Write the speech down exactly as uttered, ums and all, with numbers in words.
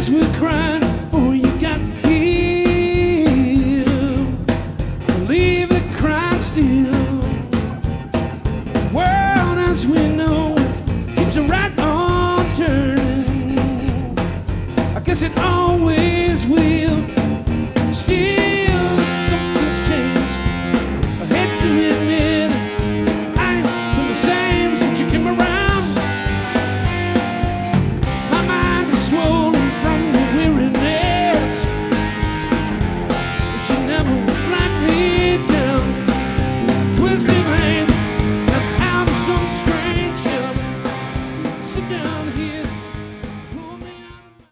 friends were crying before you got here. Believe the crying still. The world as we know it keeps right on turning. I guess it always